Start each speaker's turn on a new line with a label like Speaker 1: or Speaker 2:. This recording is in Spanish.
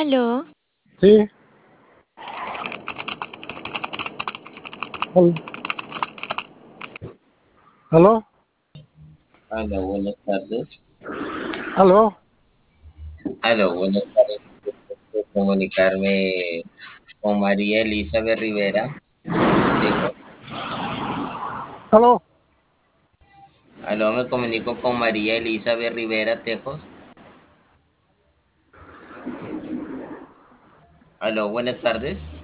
Speaker 1: Aló,
Speaker 2: Sí, al- aló,
Speaker 3: Aló, buenas tardes.
Speaker 2: aló.
Speaker 3: Aló, buenas tardes. Quiero comunicarme con María Elizabeth Rivera Tejo.
Speaker 2: Aló,
Speaker 3: Aló, me comunico con María Elizabeth Rivera Tejos. Aló, buenas tardes.